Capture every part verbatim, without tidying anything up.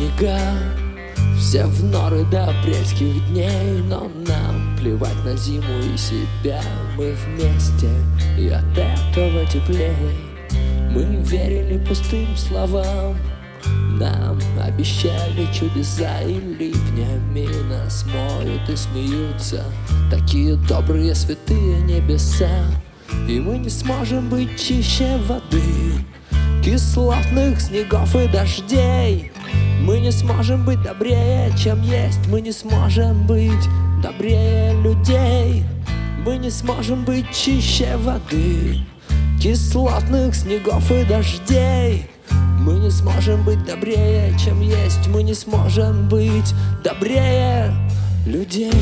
снега, все в норы до апрельских дней. Но нам плевать на зиму и себя. Мы вместе, и от этого теплей. Мы верили пустым словам, нам обещали чудеса, и ливнями нас моют и смеются такие добрые святые небеса. И мы не сможем быть чище воды, кислотных снегов и дождей. Мы не сможем быть добрее, чем есть. Мы не сможем быть добрее людей. Мы не сможем быть чище воды, кислотных снегов и дождей. Мы не сможем быть добрее, чем есть. Мы не сможем быть добрее людей.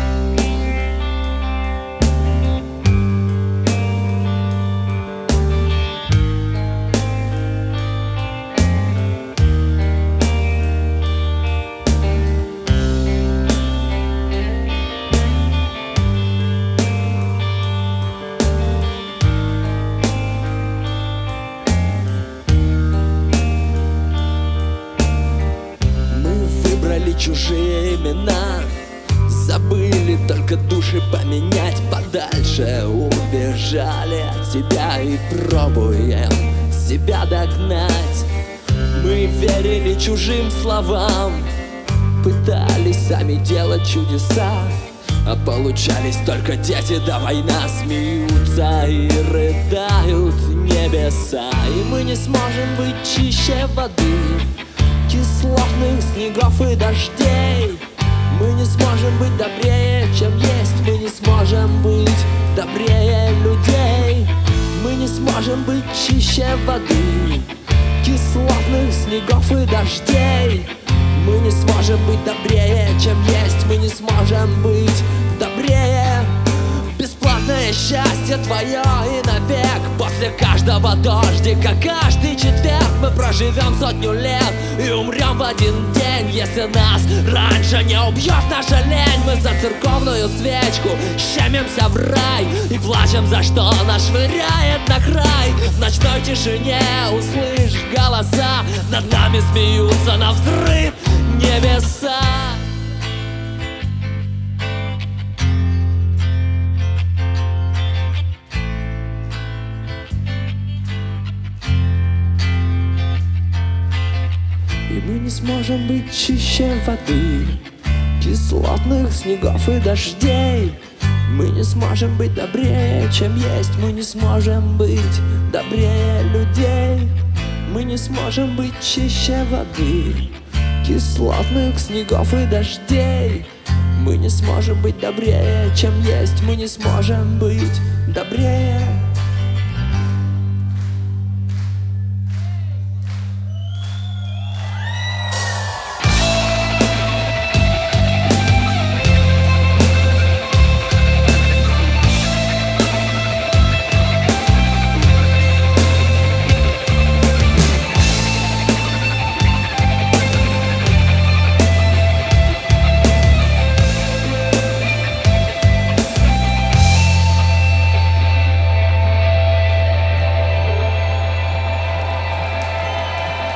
Чужие имена, забыли только души поменять. Подальше убежали от себя и пробуем себя догнать. Мы верили чужим словам, пытались сами делать чудеса, а получались только дети, да война. Смеются и рыдают небеса. И мы не сможем быть чище воды, кислотных снегов и дождей. Мы не сможем быть добрее, чем есть. Мы не сможем быть добрее людей. Мы не сможем быть чище воды, кислотных снегов и дождей. Мы не сможем быть добрее, чем есть. Мы не сможем быть добрее. Бесплатное счастье твое и навек. После каждого дождика, каждый четверг мы проживем сотню лет и умрем в один день. Если нас раньше не убьет наша лень, мы за церковную свечку щемимся в рай и плачем, за что нас швыряет на край. В ночной тишине услышь голоса, над нами смеются на взрыв небеса. И мы не сможем быть чище воды, кислотных снегов и дождей. Мы не сможем быть добрее, чем есть. Мы не сможем быть добрее людей. Мы не сможем быть чище воды, кислотных снегов и дождей. Мы не сможем быть добрее, чем есть. Мы не сможем быть добрее.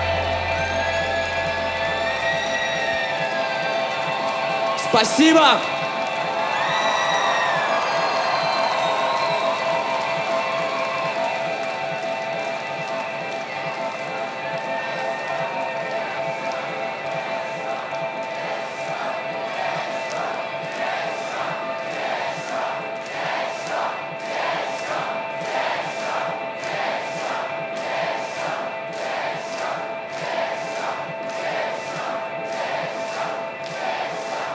Спасибо!